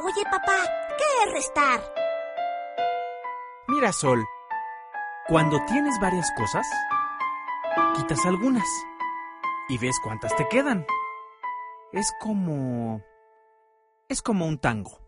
Oye, papá, ¿qué es restar? Mira, Sol, cuando tienes varias cosas, quitas algunas y ves cuántas te quedan. Es como un tango.